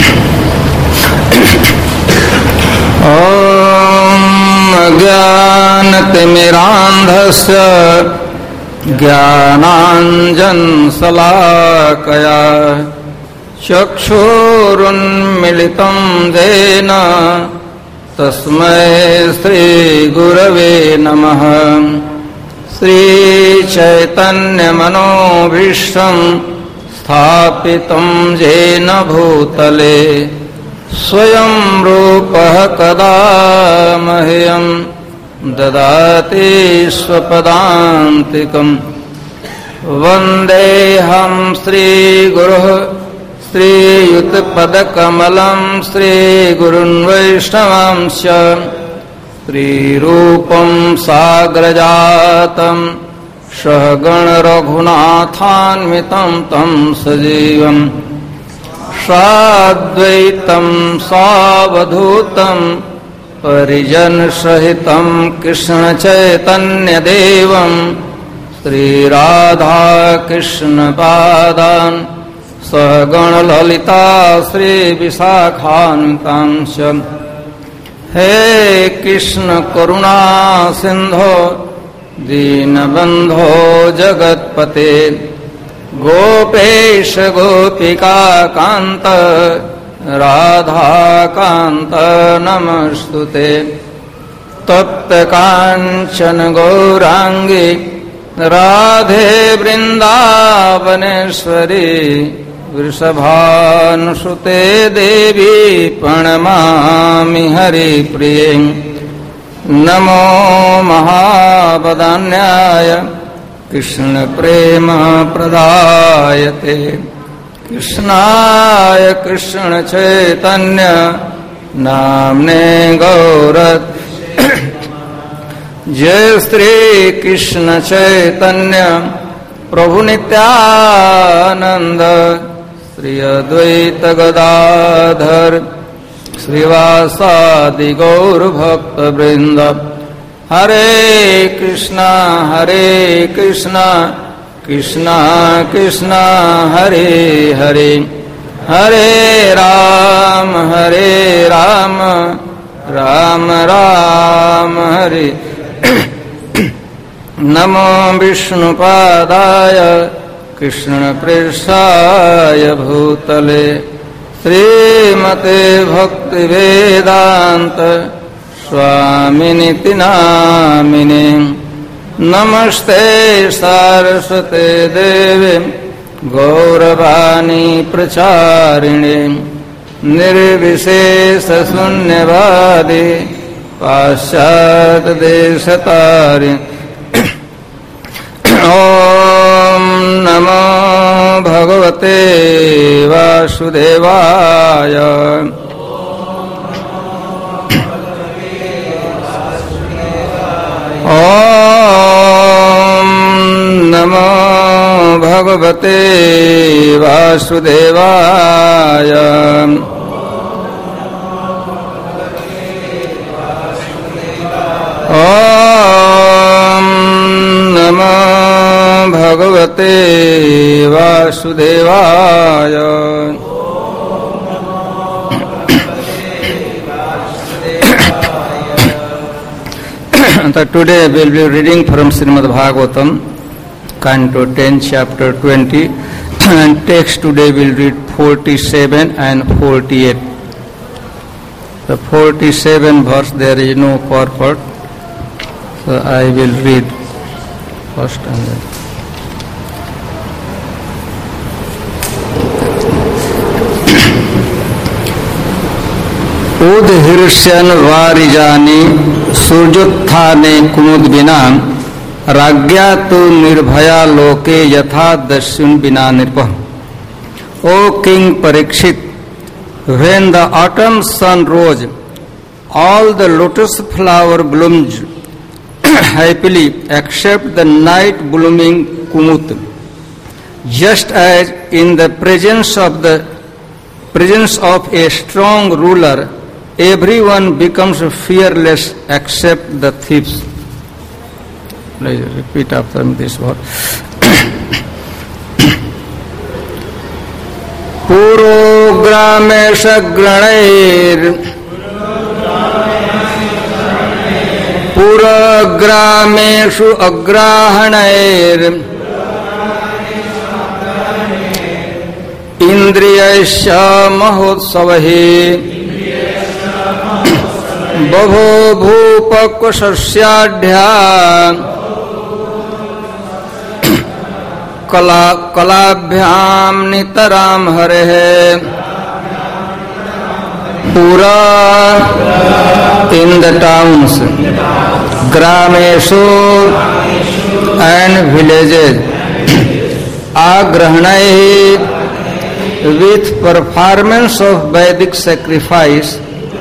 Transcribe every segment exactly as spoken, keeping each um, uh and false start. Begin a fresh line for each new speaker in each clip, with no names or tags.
ॐ अज्ञानतिमिरान्धस्य ज्ञानाञ्जनशलाकया चक्षुरुन्मिलितं येन तस्मै श्रीगुरवे नमः। श्रीचैतन्यमनोभीष्टं स्थापितं येन भूतले स्वयं रूपः कदा मह्यं ददाति स्वपदान्तिकम्। वन्देऽहं श्रीगुरुः श्रीयुतपदकमलं श्रीगुरुन् वैष्णवांश्च श्रीरूपं साग्रजातं सहगणरघुनाथान्वितं तं सजीवम् साद्वैतं सावधूतं परिजनसहितं कृष्णचैतन्यदेवं श्रीराधाकृष्णपादान् सहगणललिता श्रीविशाखान्वितांश्च। हे कृष्ण करुणा सिन्धो दीनबन्धो जगत्पते गोपेश गोपिका कान्त राधाकान्त नमस्तुते। तप्त काञ्चन गौरांगी राधे वृन्दावनेश्वरी वृषभानुसुते देवी प्रणमामि हरिप्रिये। नमो महावदान्याय कृष्ण प्रेम प्रदायते कृष्णाय कृष्ण चैतन्य नाम्ने गौरत। जय श्री कृष्ण चैतन्य प्रभु नित्यानंद श्री अद्वैत गदाधर श्रीवासादि गौर भक्त वृंद। हरे कृष्णा हरे कृष्णा कृष्णा कृष्णा हरे हरे हरे राम हरे राम राम राम हरे। नमो विष्णुपादाय कृष्णप्रेष्ठाय भूतले श्रीमते भक्तिवेदान्त स्वामिनिति नामिने। नमस्ते सारस्वते देवे गौरवाणी प्रचारिणे निर्विशेष शून्यवादी पाश्चात्य देशतारिणे। ओम नमो भगवते वासुदेवाय। ओम नमो भगवते वासुदेवाय। ओम नमो भगवते वासुदेवाय। So today we will be reading from Srimad Bhagavatam, Canto ten, Chapter twenty, and text today we will read forty-seven and forty-eight. The forty-seven verse there is no purport, so I will read first and then. उदहिर्ष्यन वारिजानी सूर्योत्थाने कुमुद्विना राज्ञा तो निर्भया लोके यथा दस्युन बिना नृपः। O King Parikshit, when the autumn sun rose, all the lotus flower bloomed happily except the night blooming kumut. Just as in the presence of the presence of a strong ruler, everyone becomes fearless except the thieves. Please repeat after this word. पुरोग्रामेश ग्रणैर पुरग्रामेषु अग्राहणैर इंद्रियस्य महोत्सवः बभो भूपक्वशस्याढ्या कला कलाभ्याम नितराम हरेः पुरा in the towns, ग्रामेषु and villages, agrahanaih with performance of Vedic sacrifice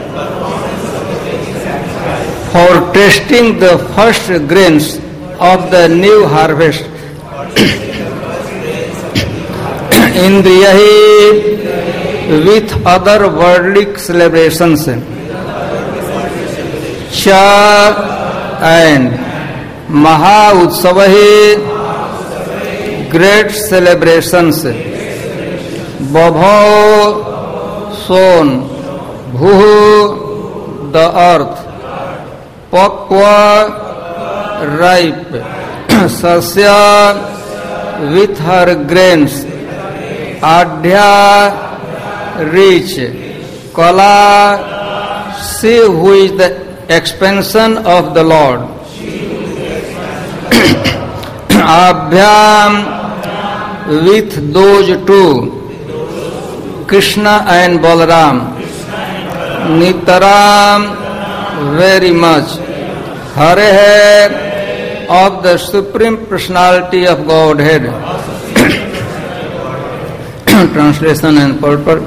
for tasting the first grains of the new harvest. Indriyahi with other worldly celebrations. Cha and Maha Utsavahi great celebrations. Babho sown, Bhuhu the earth, Pakwa ripe, Sasya with her grains, Adhya rich, Kala she who is the expansion of the Lord, Abhyam with those two, Krishna and Balaram, Nitaram very much, Hare of the Supreme Personality of Godhead. Translation and purport.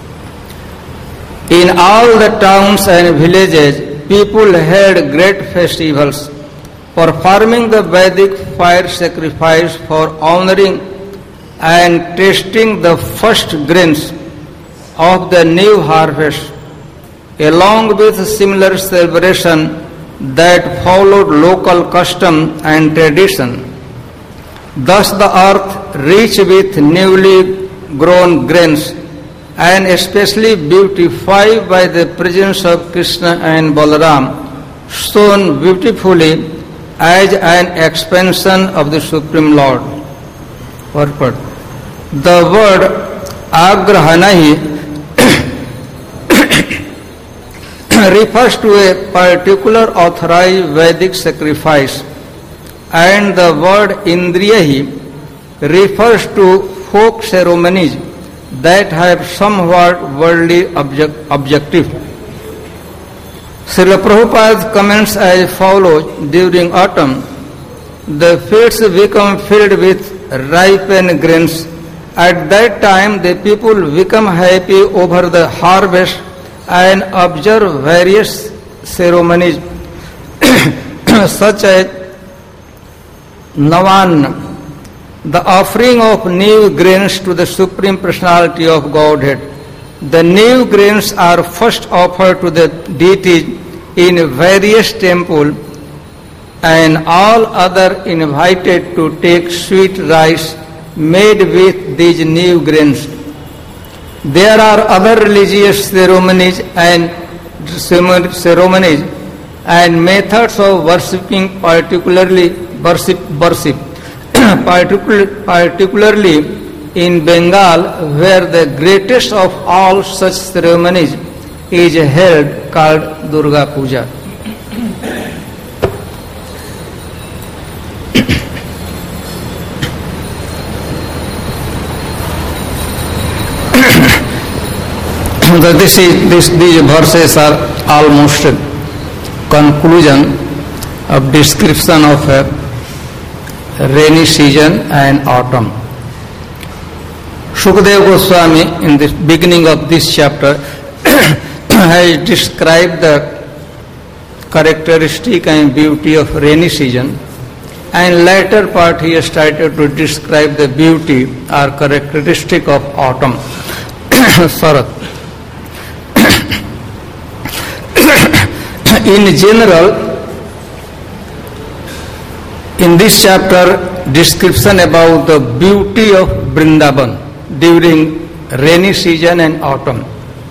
In all the towns and villages, people held great festivals, performing the Vedic fire sacrifice for honoring and tasting the first grains of the new harvest, along with similar celebration that followed local custom and tradition. Thus the earth, rich with newly grown grains and especially beautified by the presence of Krishna and Balaram, shone beautifully as an expansion of the Supreme Lord. Purport. The word agrahanahi refers to a particular authorized Vedic sacrifice, and the word indriyahi refers to folk ceremonies that have somewhat worldly object, objective. Srila Prabhupada comments as follows: during autumn, the fields become filled with ripened grains. At that time, the people become happy over the harvest and observe various ceremonies such as Navan, the offering of new grains to the Supreme Personality of Godhead. The new grains are first offered to the deities in various temples, and all other invited to take sweet rice made with these new grains. There are other religious ceremonies and ceremonies and methods of worshipping, particularly worship, worship. particularly in Bengal, where the greatest of all such ceremonies is held, called Durga Puja. this is, this, these verses are almost a conclusion of description of a rainy season and autumn. Shukadeva Goswami, in the beginning of this chapter, has described the characteristic and beauty of rainy season, and later part he has started to describe the beauty or characteristic of autumn, Sarat. In general, in this chapter, description about the beauty of Vrindavan during rainy season and autumn.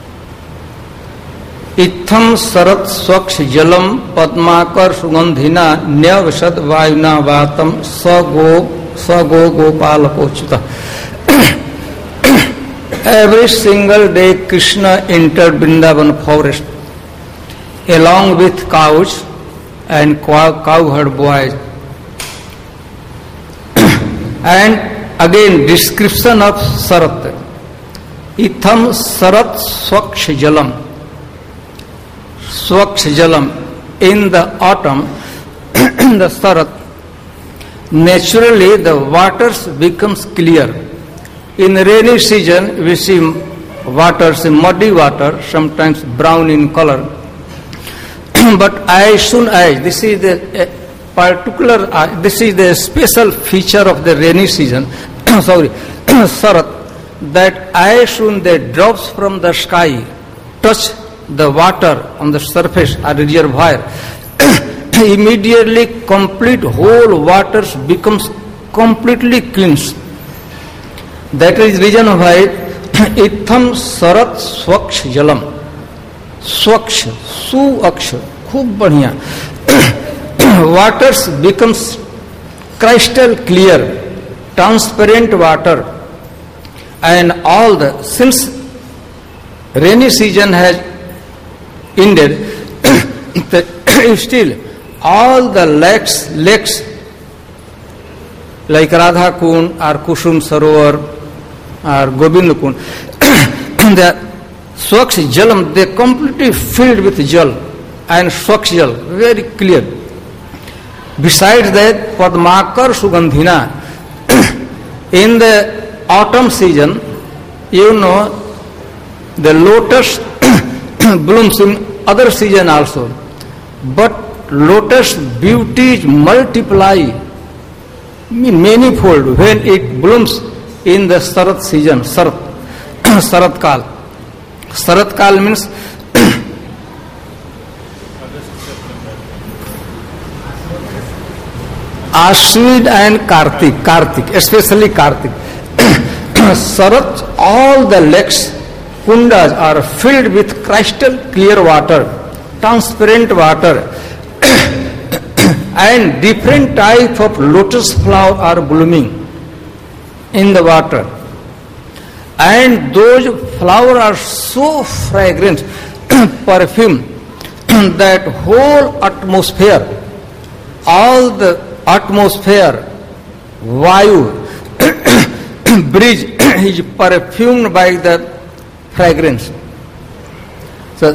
Itham sarat swaksh jalam padmakar sugandhina nyavasad vayuna vatam sago sago gopala pochuta. Every single day Krishna entered Vrindavan forest along with cows and cowherd boys. And again description of Sarat. Itham Sarat Swaksh Jalam. Swaksh Jalam. In the autumn, the Sarat, naturally the waters becomes clear. In rainy season, we see waters, muddy water, sometimes brown in color. But as soon as, this is the uh, particular, uh, this is the special feature of the rainy season, sorry, Sarat, that as soon the drops from the sky touch the water on the surface or reservoir, immediately complete whole waters becomes completely cleansed. That is reason why Itham Sarat Swaksh Jalam. Swaksh, Su Aksh, khub badhiya. Waters becomes crystal clear, transparent water, and all the, since rainy season has ended, still all the lakes, lakes like Radha Kund or Kusum Sarovar or Gobind Kund, the Swaksh Jalam, they completely filled with jal and Swaksh Jal, very clear. Besides that, Padmakar Sugandhina, in the autumn season, you know, the lotus blooms in other season also. But lotus beauties multiply manifold when it blooms in the Sarat season, Sarat, Sarat Kal. Sarat Kal means Ashwin and Kartik, Kartik, especially Kartik. Sarat, all the lakes, kundas are filled with crystal clear water, transparent water, and different type of lotus flower are blooming in the water. And those flowers are so fragrant, perfume, that whole atmosphere, all the atmosphere, Vayu, breeze is perfumed by the fragrance. So,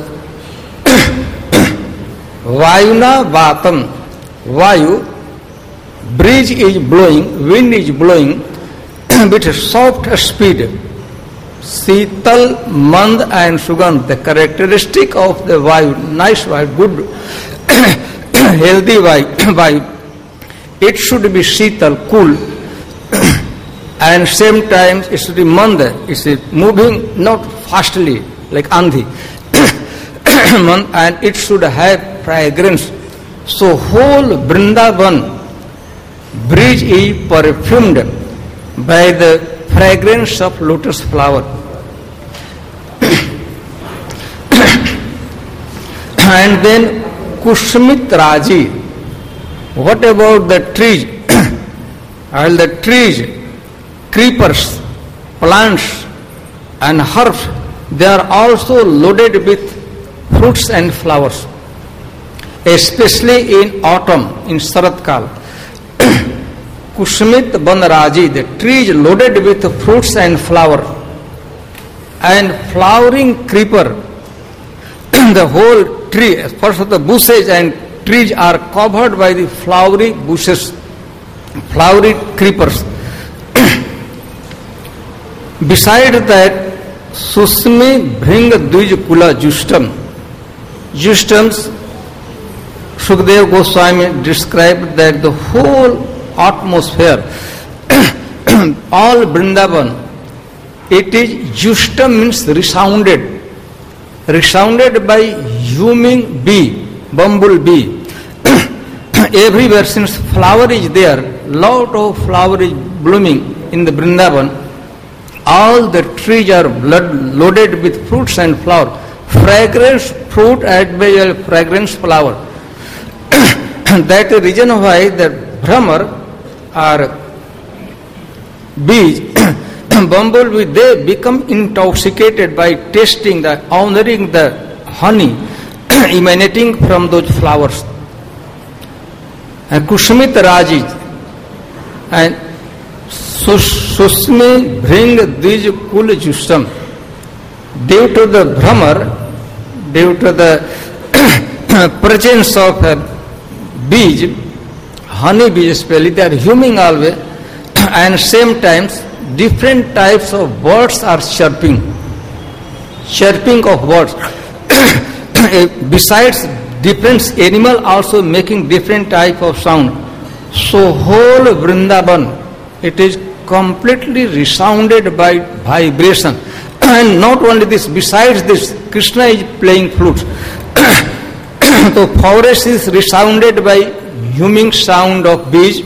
Vayuna Vatam, Vayu, breeze is blowing, wind is blowing with soft speed. Sital, Mand and Sugandh, the characteristic of the Vayu, nice Vayu, good, healthy Vayu. It should be Sital, cool, and same time it should be Mand, it is moving not fastly like Andhi, and it should have fragrance. So whole Vrindavan breeze is perfumed by the fragrance of lotus flower. And then Kushmit Raji. What about the trees? All the trees, creepers, plants and herbs, they are also loaded with fruits and flowers. Especially in autumn, in Sarat Kal. Kushmit Banaraji, the trees loaded with fruits and flower, and flowering creeper, the whole tree, first the bushes and trees are covered by the flowery bushes, flowery creepers. Besides that, Susmi Bhring Dvij Kula Justam. Justams, Sukdev Goswami described that the whole atmosphere, all Vrindavan, it is Justam means resounded, resounded by humming bee, bumblebee. Everywhere, since flower is there, lot of flower is blooming in the Vrindavan, all the trees are blood loaded with fruits and flower, fragrance fruit as well as fragrance flower. That is the reason why the Brahmar or bees, bumblebee, they become intoxicated by tasting the, honoring the honey emanating from those flowers. And Kushmit Rajij and Susmi bring these kul justam. Due to the Brahmar, due to the presence of uh, bees, honey bees especially, they are humming always, and same times different types of birds are chirping. Chirping of birds. Besides different animal also making different type of sound. So whole Vrindavan, it is completely resounded by vibration. And not only this, besides this, Krishna is playing flute. The forest is resounded by humming sound of bees,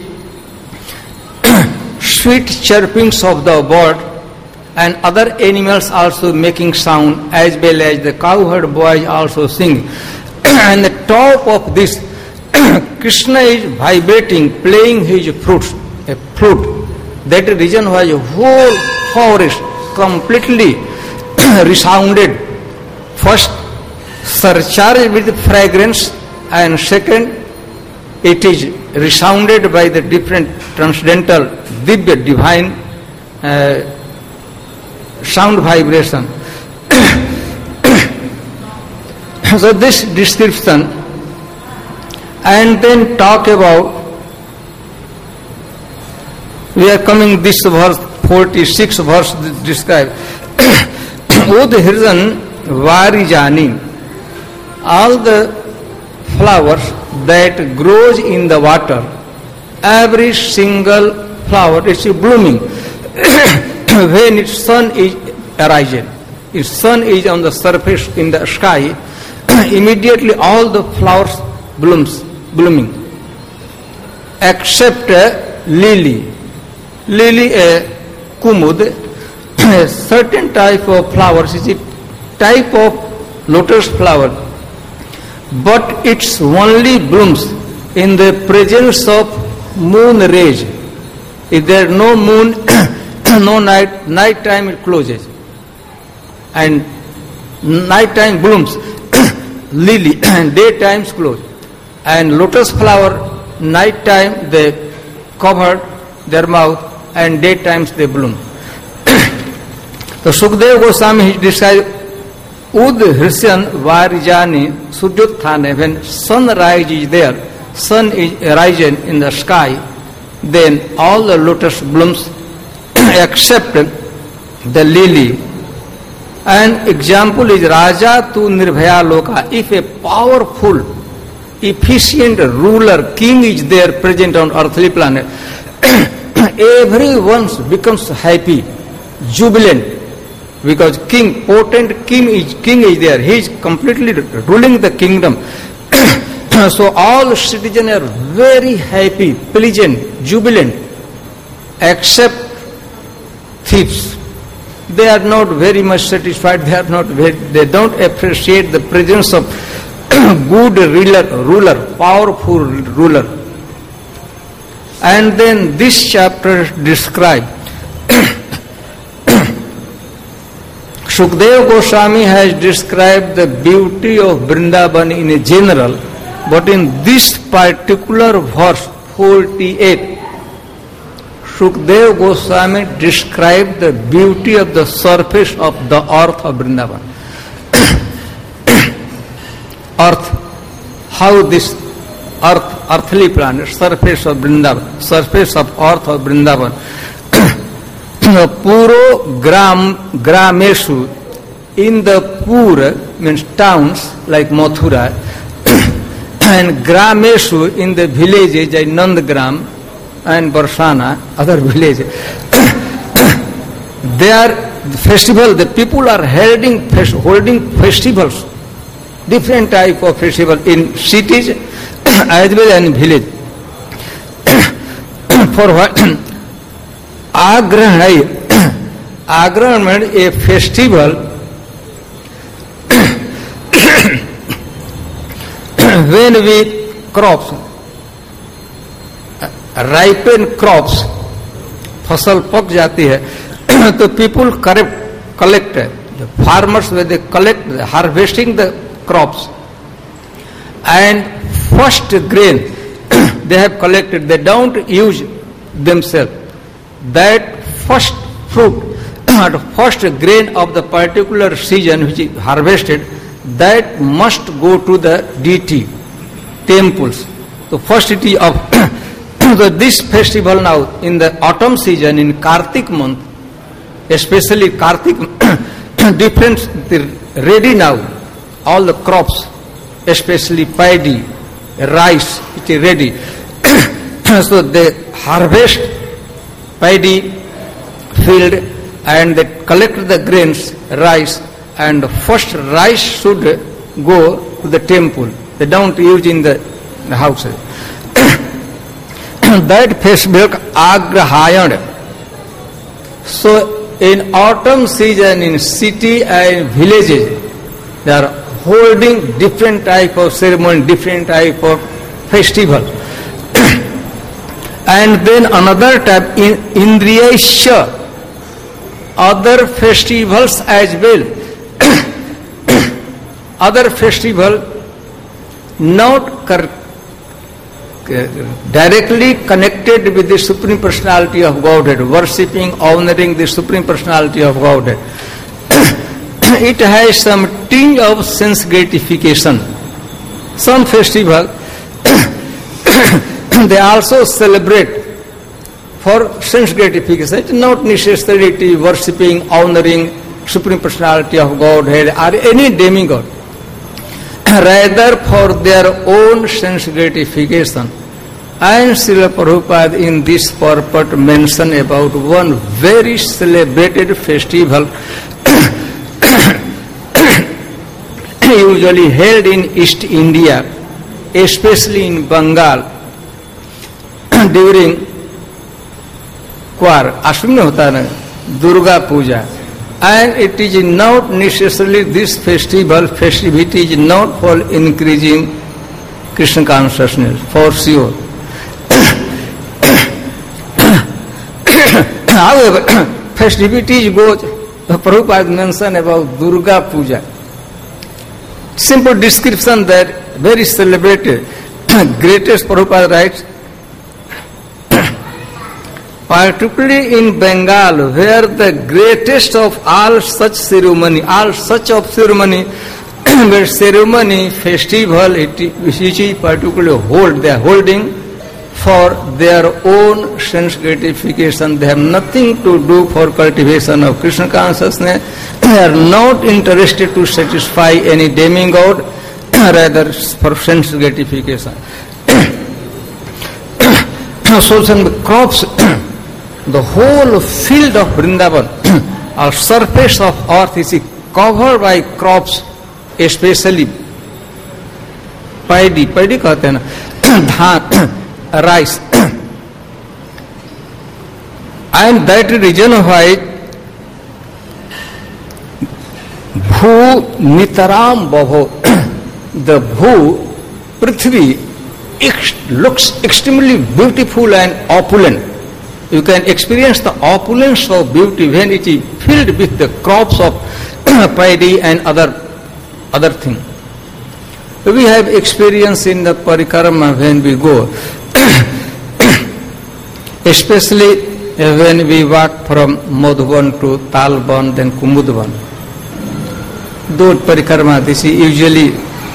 sweet chirpings of the bird, and other animals also making sound, as well as the cowherd boys also sing. And the top of this, Krishna is vibrating, playing his flute, a flute. That is the reason why the whole forest completely resounded. First, surcharged with fragrance, and second, it is resounded by the different transcendental, divya, divine uh, sound vibration. So this description, and then talk about, we are coming this verse, forty-six verse describe. Udhirjan varijani, all the flowers that grows in the water, every single flower is blooming. When its sun is arising, its sun is on the surface in the sky, immediately all the flowers blooms, blooming, except a lily. Lily, a kumud, a certain type of flowers, is a type of lotus flower, but it only blooms in the presence of moon rays. If there is no moon, no night, night time it closes, and night time blooms. Lily, and daytime close, and lotus flower, night time they cover their mouth, and daytimes they bloom. So Sukadeva Goswami describes Udhrisyan Varijani Sudyuthane, when sunrise is there, sun is rising in the sky, then all the lotus blooms except the lily. An example is Raja tu Nirbhaya Loka. If a powerful, efficient ruler, king is there present on earthly planet, everyone becomes happy, jubilant, because king, potent king is, king is there. He is completely ruling the kingdom. So all citizens are very happy, pleasant, jubilant, except thieves. They are not very much satisfied. They are not very, they don't appreciate the presence of good ruler, ruler, powerful ruler. And then this chapter describes, Sukadeva Goswami has described the beauty of Vrindavan in a general, but in this particular verse, forty-eight, Sukadeva Goswami described the beauty of the surface of the earth of Vrindavan. Earth, how this earth, earthly planet, surface of Vrindavan, surface of earth of Vrindavan. Puro gram, grameshu, in the Pura means towns like Mathura, and grameshu in the villages like Nandagram and Barsana, other villages. They are the festival, the people are holding, holding festivals, different type of festival in cities as well as in village. For what? Agrahai, Agra made a festival when we crops, ripen crops, फसल पक जाती है तो people correct, collect, the farmers when they collect, harvesting the crops and first grain they have collected, they don't use themselves. That first fruit, first grain of the particular season which is harvested, that must go to the deity, temples. So first it is of so this festival now in the autumn season in Kartik month, especially Kartik, different ready now, all the crops, especially paddy, rice, it is ready. So they harvest paddy field and they collect the grains, rice, and first rice should go to the temple. They don't use in the, the houses. That festival Agrahayan. So in autumn season in city and villages, they are holding different type of ceremony, different type of festival. And then another type in Indriyasya, other festivals as well. Other festival not cor- directly connected with the Supreme Personality of Godhead, worshipping, honoring the Supreme Personality of Godhead. It has some tinge of sense gratification. Some festival they also celebrate for sense gratification. It is not necessarily worshipping, honoring Supreme Personality of Godhead or any demigod. Rather for their own sense gratification. And Srila Prabhupada in this purport mentioned about one very celebrated festival usually held in East India, especially in Bengal during Kwar, Ashwini hota na, Durga Puja. And it is not necessarily this festival, festivity is not for increasing Krishna consciousness, for sure. However, festivities goes, Prabhupada mentioned about Durga Puja. Simple description that very celebrated. Greatest Prabhupada writes, particularly in Bengal, where the greatest of all such ceremony, all such of ceremony, where ceremony, festival, which is particularly hold, they are holding for their own sense gratification. They have nothing to do for cultivation of Krishna consciousnness. They are not interested to satisfy any demigod, rather for sense gratification. So some crops, the whole field of Vrindavan or surface of earth is covered by crops, especially paddy, paddy कहते हैं ना, धान, rice. And that reason why Bhu Nitaram Bhavo, the Bhu, Prithvi, ex- looks extremely beautiful and opulent. You can experience the opulence of beauty when it is filled with the crops of paddy and other other things. We have experience in the parikrama when we go, especially when we walk from Madhuban to Talban, then Kumudban. Though parikrama, this is usually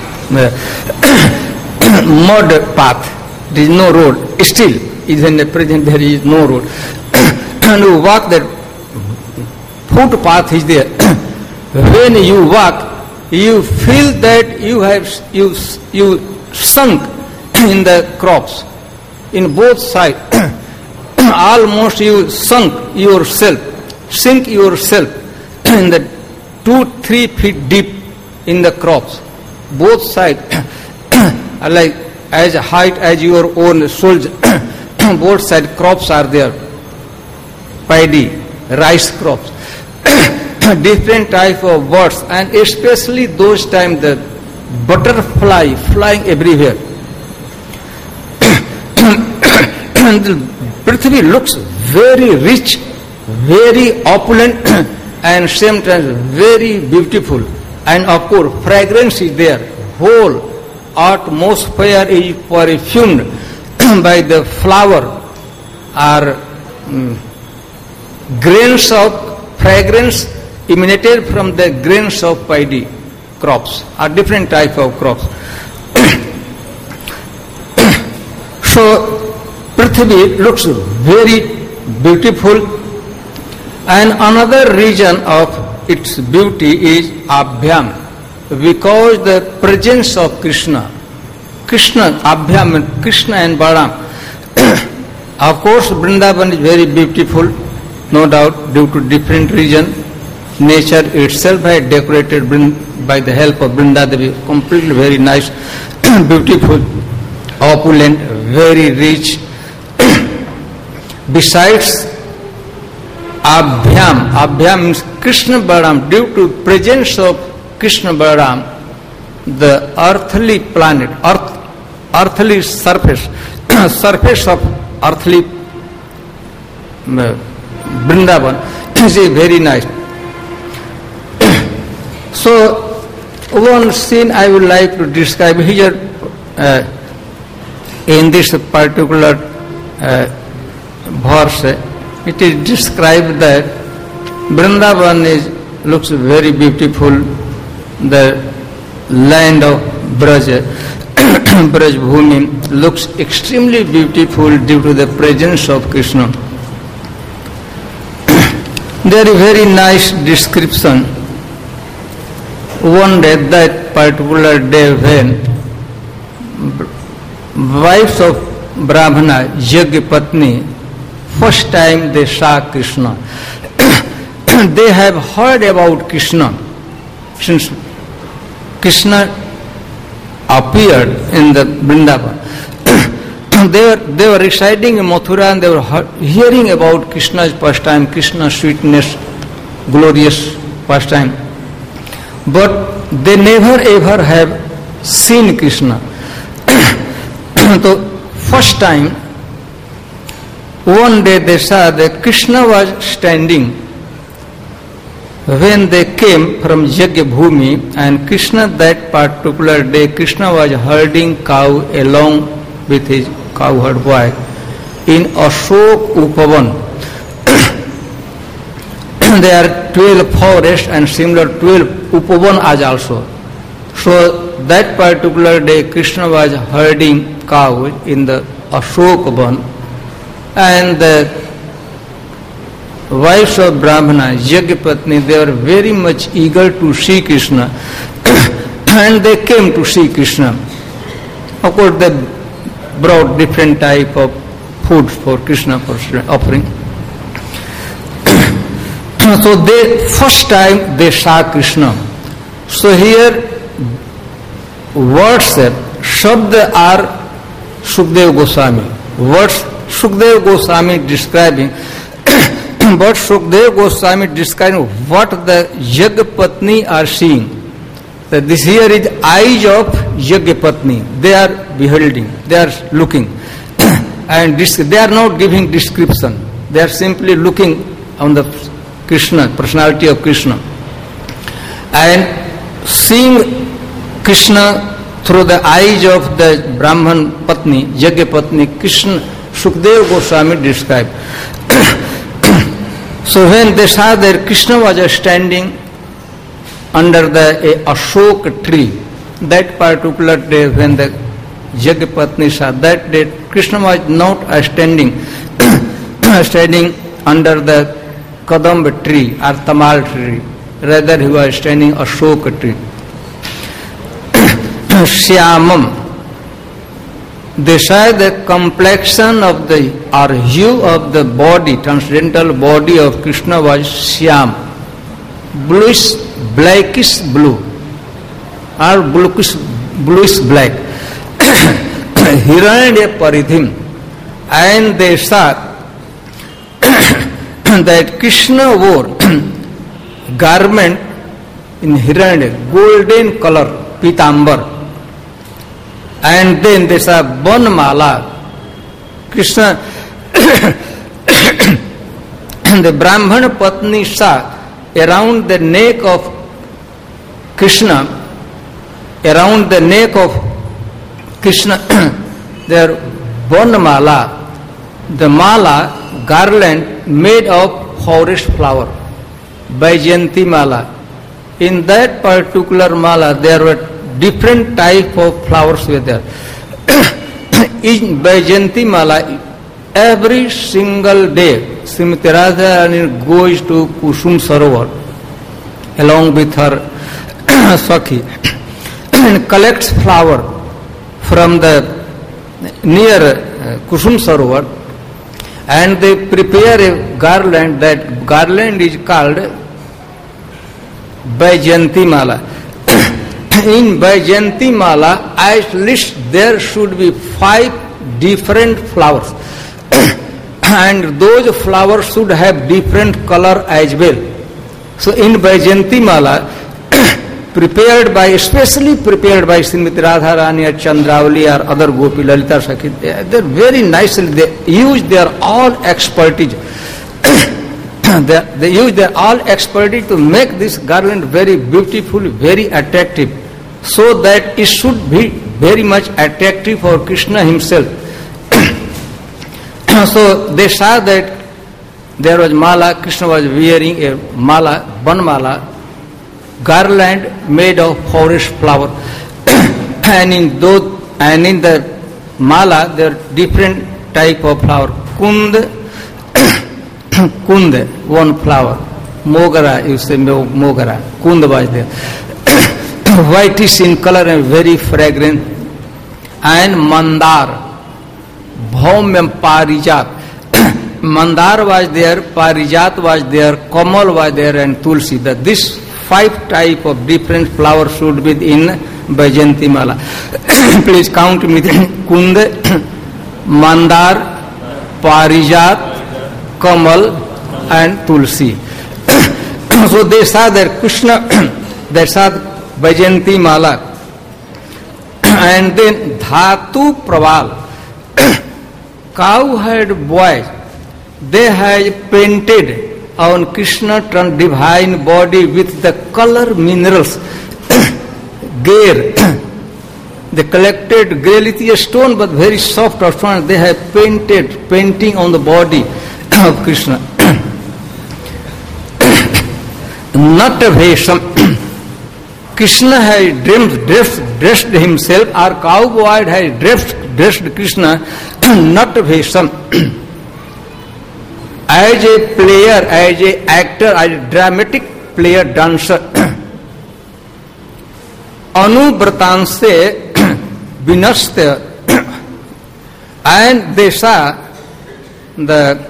mud path, there is no road. Still, even at present there is no road. And you walk, that footpath is there. When you walk, you feel that you have you you sunk in the crops, in both sides. Almost you sunk yourself, sink yourself in the two, three feet deep in the crops. Both sides, like as height as your own shoulder. Both side crops are there, paddy, rice crops, different type of birds, and especially those times the butterfly flying everywhere. And the Prithvi looks very rich, very opulent, and same time very beautiful. And of course, fragrance is there. Whole atmosphere is perfumed by the flower or um, grains of fragrance emanated from the grains of paddy crops, or different type of crops. So Prithvi looks very beautiful, and another reason of its beauty is Abhyam, because the presence of Krishna. Krishna, Abhyam, Krishna and Balaram. Of course, Vrindavan is very beautiful, no doubt, due to different reason. Nature itself had decorated by the help of Vrindadevi, completely very nice, beautiful, opulent, very rich. Besides Abhyam, Abhyam means Krishna Balaram. Due to presence of Krishna Balaram, the earthly planet, earth, earthly surface, surface of earthly uh, Vrindavan is very nice. So, one scene I would like to describe here uh, in this particular uh, verse. It is described that Vrindavan is, looks very beautiful, the land of Braj, Braj Bhumi looks extremely beautiful due to the presence of Krishna. There is very nice description. One day, that particular day when wives of Brahmana, Yajna Patni, first time they saw Krishna. They have heard about Krishna since Krishna appeared in the Vrindavan. they, were, they were residing in Mathura and they were hearing about Krishna's pastime, Krishna's sweetness, glorious pastime. But they never ever have seen Krishna. So first time, one day they saw that Krishna was standing. When they came from Yajna Bhumi, and Krishna that particular day, Krishna was herding cow along with his cowherd boy in Ashok Upavan. There are twelve forests and similar twelve Upavan as also. So that particular day Krishna was herding cow in the Ashok Upavan, and the wives of Brahmana, Yajna Patni, they were very much eager to see Krishna and they came to see Krishna. Of course, they brought different type of food for Krishna for offering. So they, first time they saw Krishna. So here words, Shabda are Sukdev Goswami. Words Sukdev Goswami describing but Sukdev Goswami describing what the Yajna Patni are seeing. That this here is eyes of Yajna Patni. They are beholding, they are looking. And this, they are not giving description. They are simply looking on the Krishna, personality of Krishna. And seeing Krishna through the eyes of the Brahman Patni, Yajna Patni, Krishna, Sukdev Goswami described. So when they saw that Krishna was standing under the a Ashok tree, that particular day when the Yajna Patni saw that day, Krishna was not standing, standing under the Kadamba tree or Tamal tree, rather he was standing Ashok tree. Shyamam. They say the complexion of the or hue of the body, transcendental body of Krishna was Shyam, bluish, blackish blue, or bluish, bluish black. Hiranya Paridhim, and they saw that Krishna wore garment in Hiranya, golden color, pitambar. And then there's a Banmala. Krishna, the Brahmana Patni saw around the neck of Krishna, around the neck of Krishna, there Banmala, the mala, garland made of forest flower, Vaijayanti mala. In that particular mala, there were different type of flowers were there. In Vaijayanti mala, every single day, Srimati Radharani goes to Kusum Sarovar along with her Sakhi and collects flower from the near uh, Kusum Sarovar, and they prepare a garland. That garland is called Vaijayanti mala. In Vaijayanti mala, at least there should be five different flowers, and those flowers should have different color as well. So in Vaijayanti mala, prepared by, especially prepared by Srimati Radharani or Chandravali or other Gopi Lalita Sakhi, they are very nicely, they use their all expertise. they, they use their all expertise to make this garland very beautiful, very attractive, so that it should be very much attractive for Krishna himself. So they saw that there was mala, Krishna was wearing a mala, Banmala, garland made of forest flower. and in those, and in the mala there are different type of flower. Kund, Kund, one flower. Mogara, you say Mogara. Kund was there. Whitish in color and very fragrant. And Mandar, Bhaumyam Parijat. Mandar was there, Parijat was there, Kamal was there, and Tulsi. That this five type of different flowers should be in Vaijayanti mala. Please count me. Kund, Mandar, Parijat, Kamal, and Tulsi. So they saw that Krishna, they saw Vaijayanti mala. And then Dhatu Praval, cow-head boys, they had painted on Krishna divine body with the color minerals, Gair. They collected Gailithia stone, but very soft stone. They have painted, painting on the body of Krishna. Natavesham. Krishna had dressed, dressed, dressed himself, or cowboy had dressed, dressed Krishna, Natavesham. As a player, as a actor, as a dramatic player, dancer, Anubratanse Vinastya, and they saw the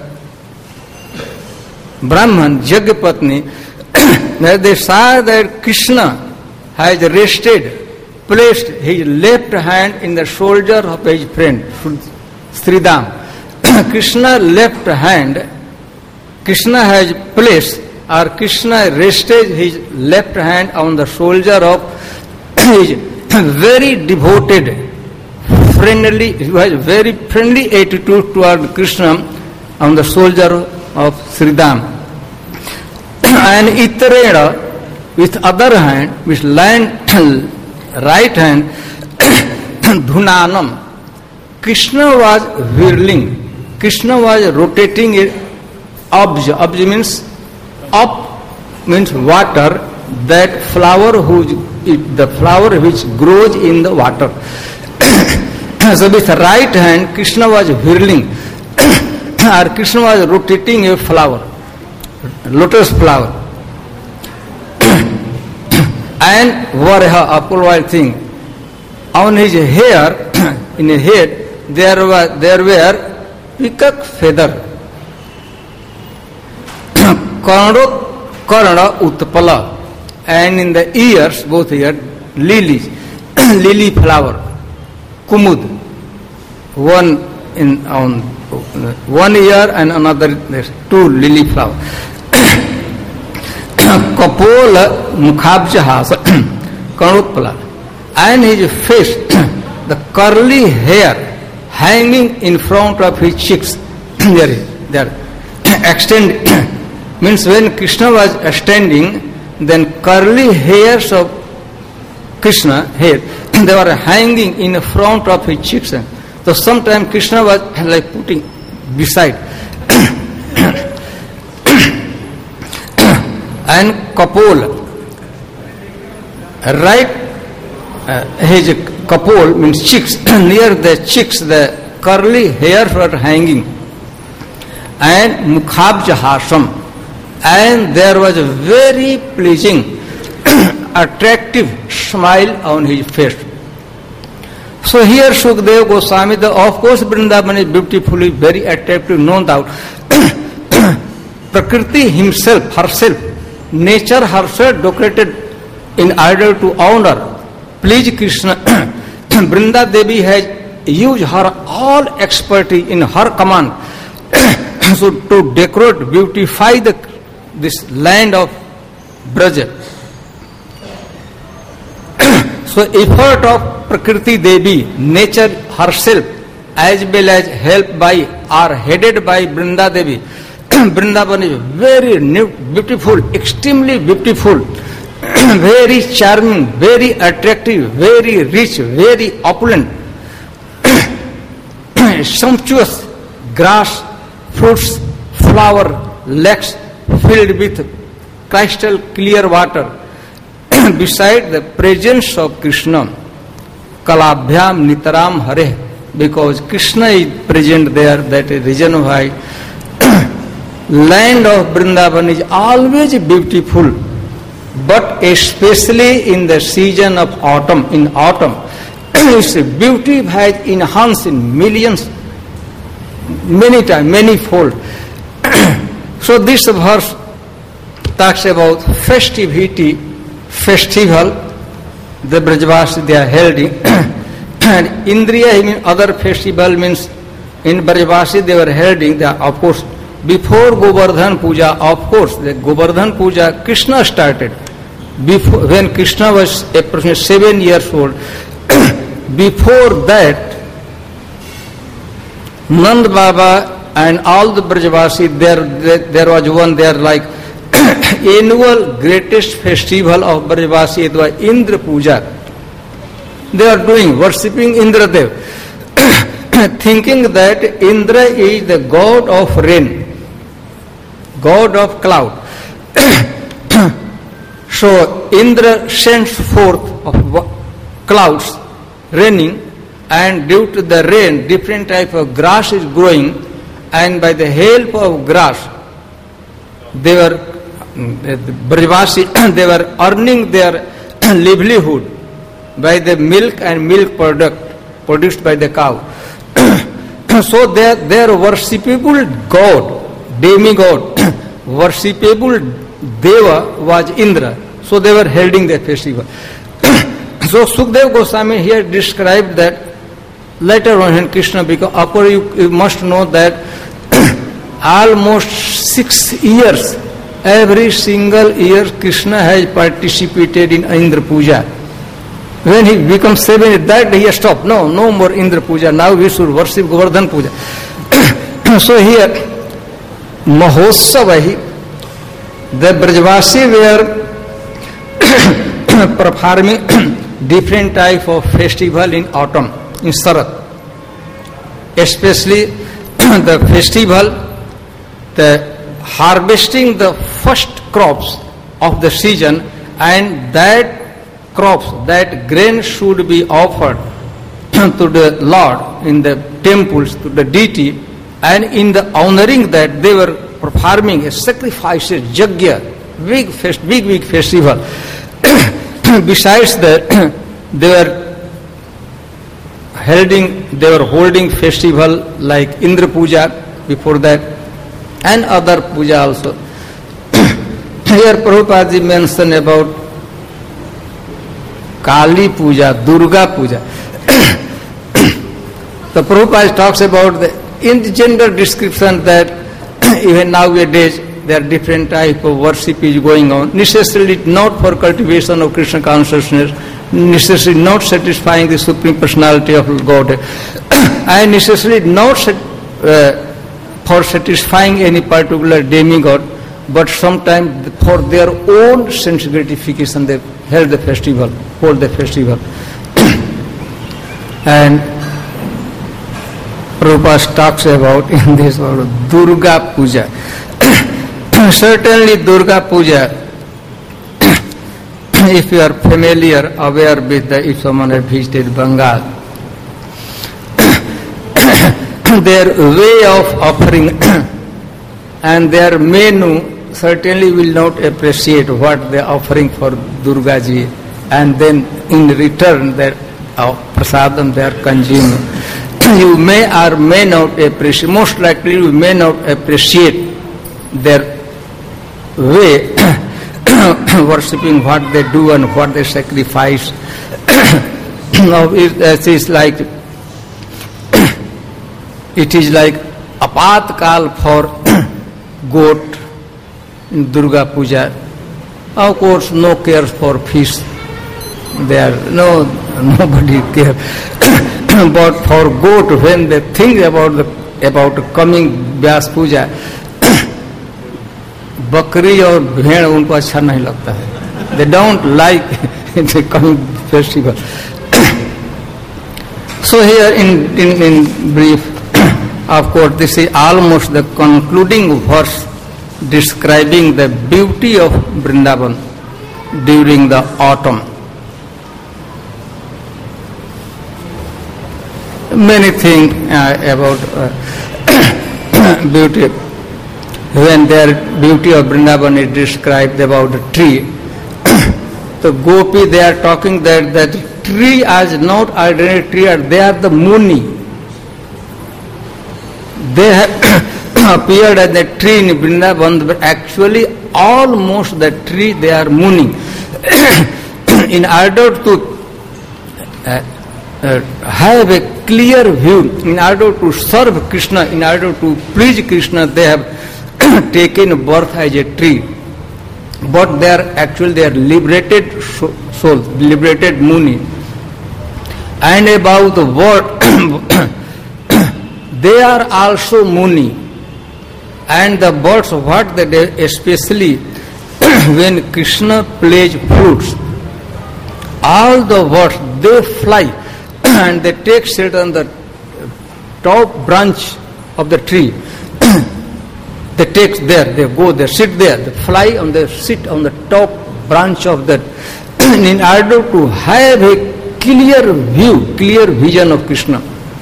Brahman, Jagyapatni, that they saw that Krishna has rested, placed his left hand in the shoulder of his friend, Sridham. Krishna left hand, Krishna has placed, or Krishna rested his left hand on the shoulder of his very devoted, friendly, he has very friendly attitude toward Krishna on the shoulder of Sridham. And Itareda, with other hand, with land, right hand, Dhunanam, Krishna was whirling, Krishna was rotating it. Abj, abj means up, means water, that flower whose, the flower which grows in the water. So with the right hand, Krishna was whirling, or Krishna was rotating a flower, lotus flower. And Vareha, Apurva thing. On his hair, in his head, there were, there were peacock feather. Karna, Karna Utpala, and in the ears, both ears, lilies, lily flower, Kumud, one in on one ear and another two lily flower. Kapola Mukhabjahasa Kanutpala, and his face, the curly hair hanging in front of his cheeks. There is, there, extend, means when Krishna was standing, then curly hairs of Krishna hair, they were hanging in front of his cheeks. So sometimes Krishna was like putting beside. And Kapol, right, uh, his Kapol means cheeks, near the cheeks the curly hairs were hanging. And Mukhabjahasam, and there was a very pleasing, attractive smile on his face. So here Sukadeva Goswami, the, of course Vrindavan is beautifully, very attractive, no doubt. Prakriti himself, herself, nature herself decorated in order to honor, please Krishna. Vrinda Devi has used her all expertise in her command so to decorate, beautify the, this land of Braja. So effort of Prakriti Devi, nature herself, as well as helped by or headed by Vrinda Devi. Vrindavan is very new, beautiful, extremely beautiful, very charming, very attractive, very rich, very opulent, sumptuous grass, fruits, flower, lakes filled with crystal clear water. Beside the presence of Krishna, Kalabhyam Nitaram Hare, because Krishna is present there, that is reason why land of Vrindavan is always beautiful, but especially in the season of autumn. In autumn, its beauty has enhanced in millions, many times, many fold. So this verse talks about festivity, festival, the Brajavasi they are holding. And Indriya means other festival, means in Brajavasi they were holding, they are, of course, before Govardhan Puja, of course, the Govardhan Puja Krishna started. Before, when Krishna was approximately seven years old, before that, Nand Baba and all the Brajavasi, there, there, there was one there like annual greatest festival of Brajavasi, it was Indra Puja. They are doing, worshipping Indra Dev, thinking that Indra is the god of rain, god of cloud. So Indra sends forth of clouds raining, and due to the rain different type of grass is growing, and by the help of grass they were Brajavasi, they were earning their livelihood by the milk and milk product produced by the cow. So their, their worshipable god, demigod, worshipable Deva was Indra. So they were holding their festival. So Sukadeva Goswami here described that later on when Krishna became, of course you, you must know that almost six years, every single year Krishna has participated in Indra Puja. When he becomes seven, that day he stopped. No, no more Indra Puja. Now we should worship Govardhan Puja. So here, Mahotsavahi, the Brajavasi were performing different type of festival in autumn, in Sarat. Especially the festival, the harvesting the first crops of the season, and that crops, that grain should be offered to the Lord in the temples, to the deity, and in the honoring that they were performing a sacrifice, a yajna, big, fest, big, big festival. Besides that, they were holding, they were holding festival like Indra Puja before that, and other puja also. Here Prabhupada ji mentioned about Kali Puja, Durga Puja. The Prabhupada talks about the in the general description that even nowadays there are different type of worship is going on, necessarily not for cultivation of Krishna consciousness, necessarily not satisfying the Supreme Personality of Godhead, and necessarily not uh, for satisfying any particular demigod, but sometimes for their own sense gratification they held the festival, hold the festival. And Prabhupada talks about in this word Durga Puja. Certainly Durga Puja, if you are familiar, aware with the, if someone has visited Bengal, their way of offering and their menu certainly will not appreciate what they are offering for Durga Ji, and then in return their uh, prasadam they are consuming. You may or may not appreciate, most likely you may not appreciate their way worshipping, what they do and what they sacrifice. It is like it is like apat kal for goat in Durga Puja. Of course, no care for fish. There, no nobody care. But for goat, when they think about the about coming Vyas Puja, बकरी और भेड़ उनको अच्छा नहीं लगता है. They don't like the coming festival. So here in, in, in brief, of course this is almost the concluding verse describing the beauty of Vrindavan during the autumn. Many things uh, about uh, beauty. When their beauty of Vrindavan is described about the tree, the Gopi, they are talking that that tree as not ordinary tree, they are the Muni. They have appeared as the tree in Vrindavan, but actually almost the tree they are Muni. In order to uh, uh, have a clear view, in order to serve Krishna, in order to please Krishna, they have taken birth as a tree, but they are actually they are liberated souls, liberated Muni. And about the word, they are also Muni. And the birds, what they do, especially when Krishna plays flutes, all the birds they fly and they take shelter on the top branch of the tree. They take there, they go there, sit there, they fly on the sit on the top branch of that in order to have a clear view, clear vision of Krishna.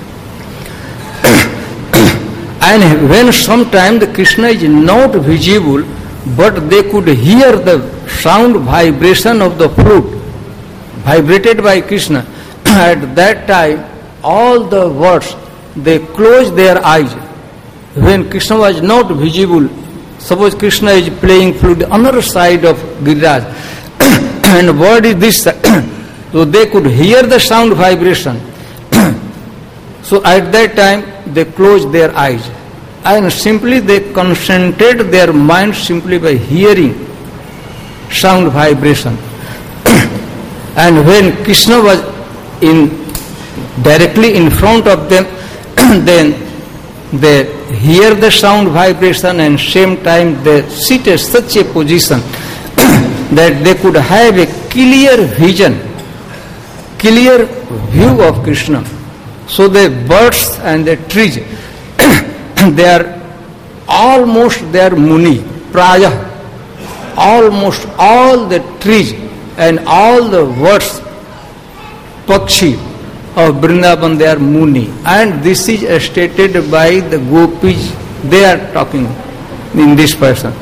And when sometime the Krishna is not visible, but they could hear the sound vibration of the flute, vibrated by Krishna, at that time all the words, they close their eyes. When Krishna was not visible, suppose Krishna is playing flute on the other side of Giriraj, and what is this? So they could hear the sound vibration. So at that time they closed their eyes and simply they concentrated their mind simply by hearing sound vibration. And when Krishna was in directly in front of them, then they hear the sound vibration and same time they sit at such a position that they could have a clear vision, clear view of Krishna. So the birds and the trees, they are almost they are Muni, Praya. Almost all the trees and all the birds, Pakshi of Vrindavan, they are Muni. And this is stated by the Gopis, they are talking in this person.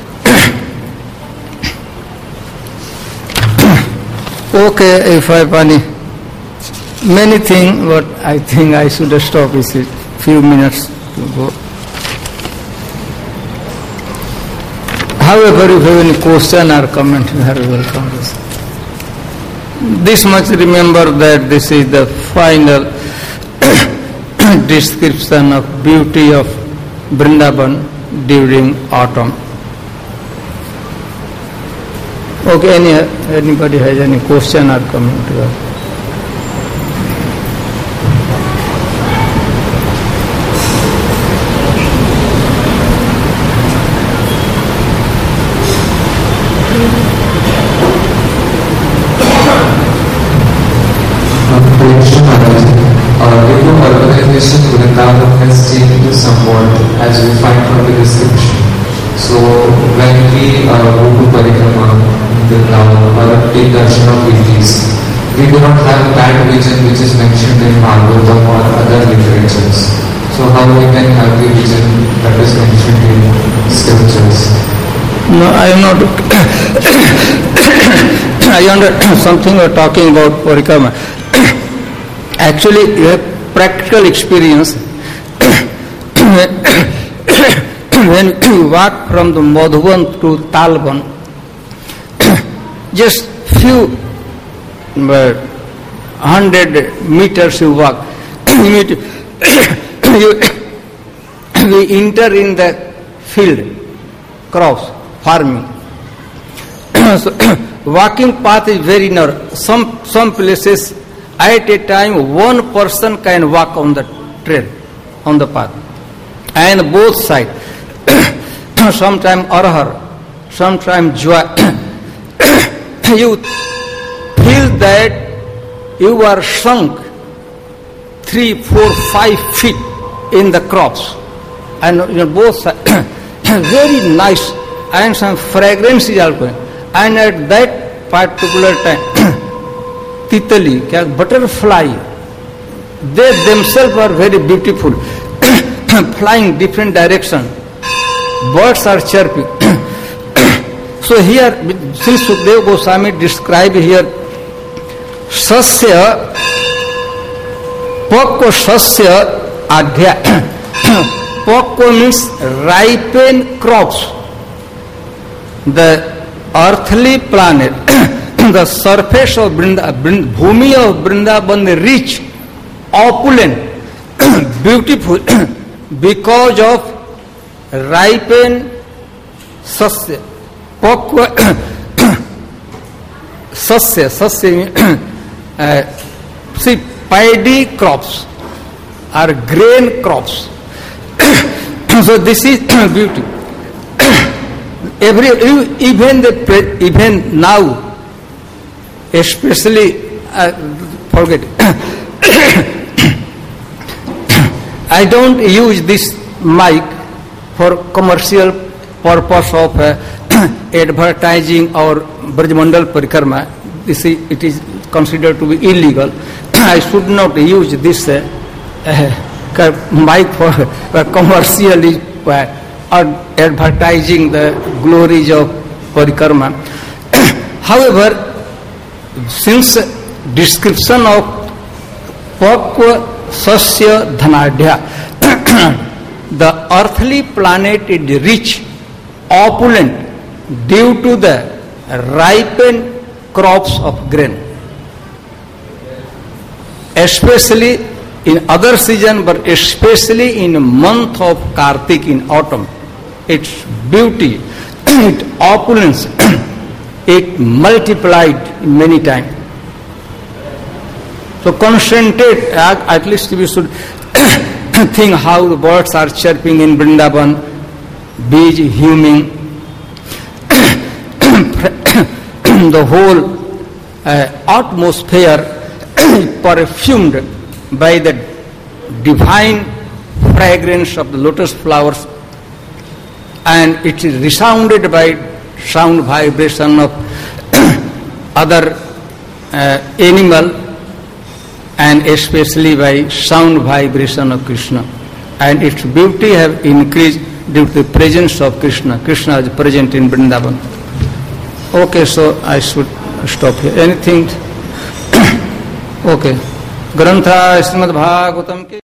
Okay, if I have any, many things, but I think I should stop. It's a few minutes to go. However, if you have any question or comment, you are welcome. This much remember that this is the final description of beauty of Vrindavan during autumn. Okay, any, anybody has any question or comment to that?
Organization Vrindavan has changed somewhat as we find from the description. So when we uh, go to Parikrama in Vrindavan or take darshan of deities, we do not have that vision which is mentioned in Bhagavatam or other literatures. So how we can have the vision that is mentioned in scriptures?
No, I am not. I understand something you are talking about Parikrama. Actually, you have practical experience when you walk from the Madhuban to Talban, just few uh, hundred meters you walk, you, we enter in the field, crops, farming. So, walking path is very narrow. Some some places at a time one person can walk on the trail, on the path, and both sides. Sometimes arhar, sometimes joy. You feel that you are sunk three, four, five feet in the crops, and you know, both sides. Very nice, and some fragrance is also. And at that particular time, titali, butterfly, they themselves are very beautiful, flying different direction. Birds are chirping. So here, since Sukadeva Goswami described here, sasya, pakva sasya adhya. Pakva means ripen crops. The earthly planet, the surface of Vrindavan, bhumi of Vrindavan, rich, opulent, beautiful, because of ripen sasya, pakva sasya, sasya, uh, see, paddy crops are grain crops. So this is beauty. Every even the even now, especially uh, forget it. I don't use this mic for commercial purpose of uh, advertising or Brajmandal Parikrama. This is, it is considered to be illegal. I should not use this uh, uh, mic for uh, commercially uh, advertising the glories of Parikrama. However, since description of Pakva Sasya Dhanadhya, the earthly planet is rich, opulent, due to the ripened crops of grain. Especially in other season, but especially in the month of Kartik in autumn, its beauty, its opulence, it multiplied many times. So concentrate, at least we should think how the birds are chirping in Vrindavan, bees humming, the whole uh, atmosphere perfumed by the divine fragrance of the lotus flowers, and it is resounded by sound vibration of other uh, animal, and especially by sound vibration of Krishna. And its beauty have increased due to the presence of Krishna. Krishna is present in Vrindavan. Okay, so I should stop here. Anything? Okay. Grantha Srimad Bhagavatam ke